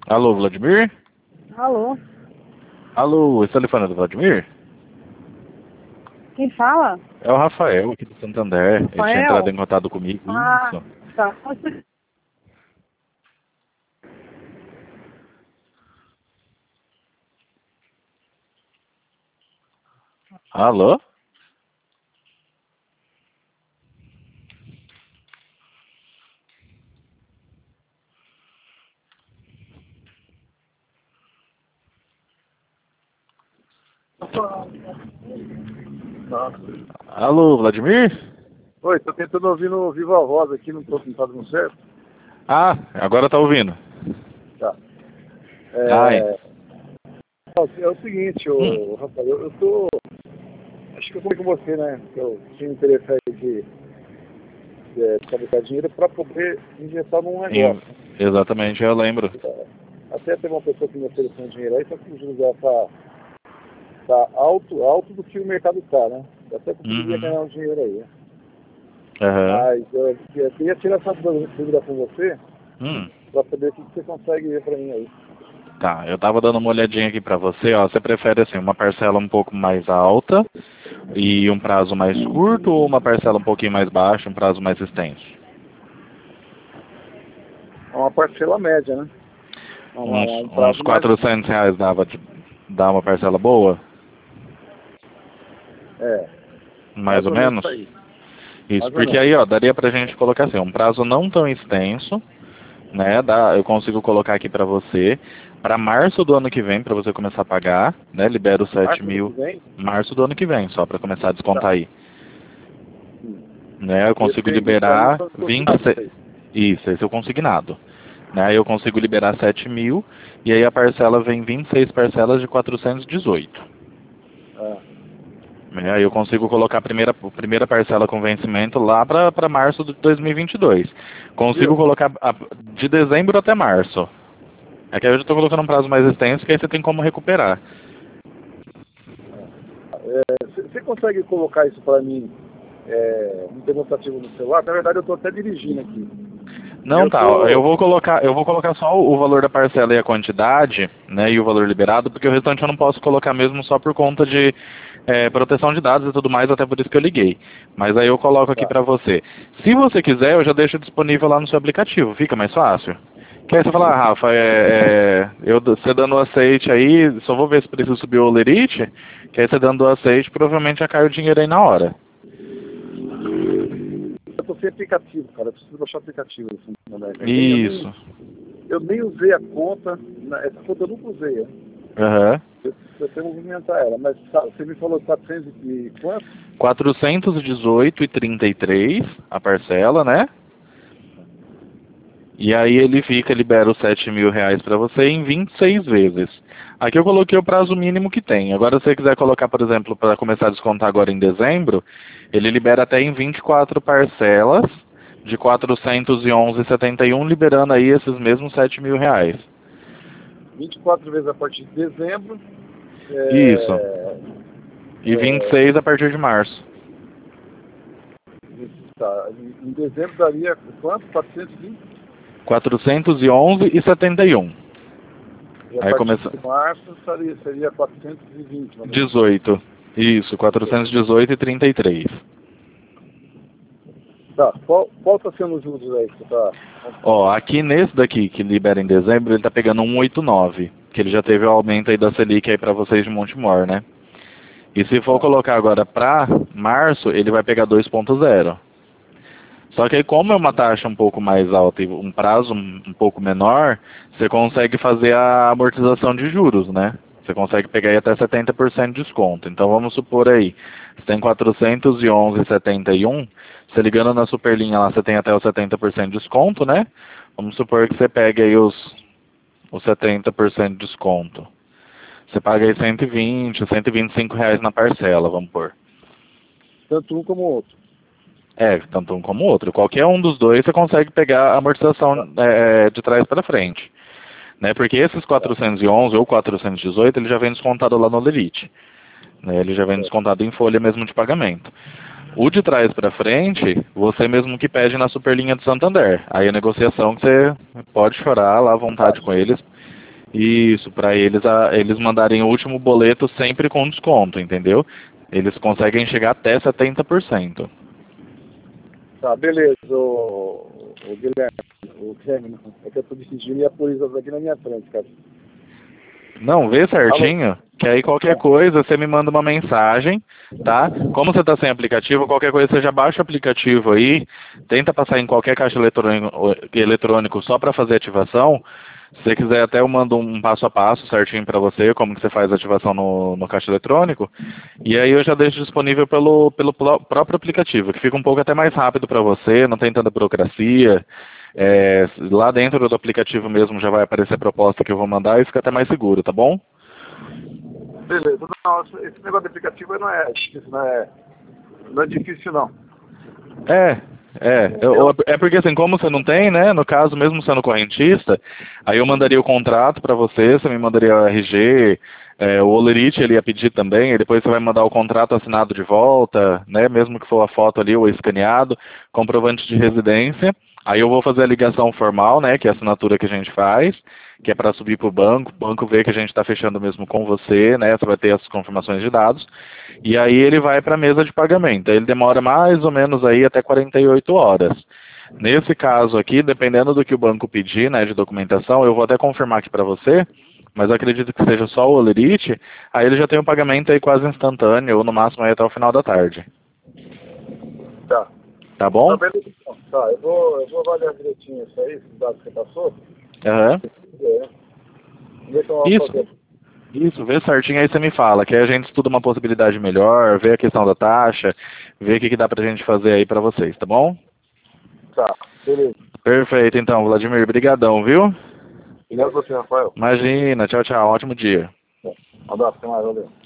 Alô, Vladimir? Alô? Alô, esse telefone é do Vladimir? Quem fala? É o Rafael, aqui do Santander. Ele tinha entrado Rafael? em contato comigo. Ah, Isso. tá. Alô? Alô, Vladimir? Oi, tô tentando ouvir no Viva Voz aqui, não tá dando certo? Ah, agora tá ouvindo. Tá. Ai. É o seguinte, Rafael, eu tô. Acho que eu falei com você, né? Que eu tinha interesse aí de fabricar dinheiro para poder injetar num negócio. Exatamente, eu lembro. Até teve uma pessoa que me ofereceu um dinheiro aí, só que o juros dela tá alto do que o mercado tá, né? Eu até conseguiria ganhar um dinheiro aí, né? Mas eu queria tirar essa dúvida com você para saber o que você consegue ver para mim aí. Tá, eu tava dando uma olhadinha aqui pra você, ó. Você prefere assim, uma parcela um pouco mais alta e um prazo mais curto ou uma parcela um pouquinho mais baixa, um prazo mais extenso? É uma parcela média, né? Uns R$ 400 dá uma parcela boa? Mais ou menos? Isso, porque aí, ó, daria pra gente colocar assim, um prazo não tão extenso, né? Eu consigo colocar aqui pra você, pra março do ano que vem, pra você começar a pagar, né? Libero 7 mil. Março do ano que vem, só pra começar a descontar aí. Né? Eu consigo liberar 26. Isso, esse é o consignado. Né? Eu consigo liberar 7 mil e aí a parcela vem 26 parcelas de 418. Aí eu consigo colocar a primeira parcela com vencimento lá para março de 2022. Consigo colocar de dezembro até março. É que aí eu já estou colocando um prazo mais extenso que aí você tem como recuperar. Você consegue colocar isso para mim um demonstrativo no celular? Na verdade eu estou até dirigindo aqui. Não, tá. Eu vou colocar só o valor da parcela e a quantidade, né, e o valor liberado, porque o restante eu não posso colocar mesmo só por conta de proteção de dados e tudo mais, até por isso que eu liguei. Mas aí eu coloco aqui pra você. Se você quiser, eu já deixo disponível lá no seu aplicativo, fica mais fácil. Que aí você fala, Rafa, você dando o aceite aí, só vou ver se precisa subir o lerite, que aí você dando o aceite, provavelmente já cai o dinheiro aí na hora. Eu tô sem aplicativo, cara. Eu preciso baixar o aplicativo. Assim, isso. Eu nem usei a conta. Essa conta eu nunca usei. Eu tenho que movimentar ela. Mas você me falou 400 e quanto? 418,33 a parcela, né? E aí ele libera os R$ 7.000 para você em 26 vezes. Aqui eu coloquei o prazo mínimo que tem. Agora se você quiser colocar, por exemplo, para começar a descontar agora em dezembro, ele libera até em 24 parcelas de 411,71, liberando aí esses mesmos R$ 7.000. 24 vezes a partir de dezembro. Isso. E 26 a partir de março. Tá. Em dezembro daria quanto? 420? 411,71. E a partir de março seria 420. 18. Isso, 418,33. Tá, qual tá sendo os juros aí que você tá... Ó, aqui nesse daqui que libera em dezembro, ele tá pegando 1,89, que ele já teve o aumento aí da Selic aí pra vocês de Montemor, né? E se for colocar agora pra março, ele vai pegar 2,0. Só que aí como é uma taxa um pouco mais alta e um prazo um pouco menor, você consegue fazer a amortização de juros, né? Você consegue pegar aí até 70% de desconto. Então vamos supor aí, você tem 411,71, você ligando na Superlinha lá, você tem até os 70% de desconto, né? Vamos supor que você pegue aí os 70% de desconto. Você paga aí 120, R$ 125 na parcela, vamos pôr. Tanto um como o outro. Tanto um como o outro. Qualquer um dos dois você consegue pegar a amortização de trás para frente. Né? Porque esses 411 ou 418, ele já vem descontado lá no Lerite. Né? Ele já vem descontado em folha mesmo de pagamento. O de trás para frente, você mesmo que pede na Superlinha de Santander. Aí a negociação que você pode chorar lá à vontade com eles. Isso, para eles mandarem o último boleto sempre com desconto, entendeu? Eles conseguem chegar até 70%. Tá, beleza, o Guilherme, é que eu tô dirigindo e a polícia tá aqui na minha frente, cara. Não, vê certinho, que aí qualquer coisa você me manda uma mensagem, tá? Como você tá sem aplicativo, qualquer coisa você já baixa o aplicativo aí, tenta passar em qualquer caixa eletrônico só para fazer ativação. Se você quiser até eu mando um passo a passo certinho para você, como que você faz a ativação no caixa eletrônico. E aí eu já deixo disponível pelo próprio aplicativo, que fica um pouco até mais rápido para você, não tem tanta burocracia. Lá dentro do aplicativo mesmo já vai aparecer a proposta que eu vou mandar e fica até mais seguro, tá bom? Beleza. Não, esse negócio de aplicativo não é difícil, não é difícil, não. É porque assim, como você não tem, né, no caso, mesmo sendo correntista, aí eu mandaria o contrato para você me mandaria o RG, o Olerite ele ia pedir também, e depois você vai mandar o contrato assinado de volta, né, mesmo que for a foto ali ou escaneado, comprovante de residência. Aí eu vou fazer a ligação formal, né, que é a assinatura que a gente faz, que é para subir para o banco vê que a gente está fechando mesmo com você, né, você vai ter as confirmações de dados, e aí ele vai para a mesa de pagamento. Ele demora mais ou menos aí até 48 horas. Nesse caso aqui, dependendo do que o banco pedir, né, de documentação, eu vou até confirmar aqui para você, mas eu acredito que seja só o Olerite, aí ele já tem um pagamento aí quase instantâneo, ou no máximo aí até o final da tarde. Tá. Tá bom? Tá, beleza. Tá, eu vou avaliar direitinho isso aí, esses dados que você passou. Aham. Isso. Isso, vê certinho aí você me fala, que aí a gente estuda uma possibilidade melhor, vê a questão da taxa, vê o que dá pra gente fazer aí pra vocês, tá bom? Tá, beleza. Perfeito, então, Vladimir, brigadão, viu? Obrigado a você, Rafael. Imagina, tchau, tchau, ótimo dia. Um abraço, até mais, valeu.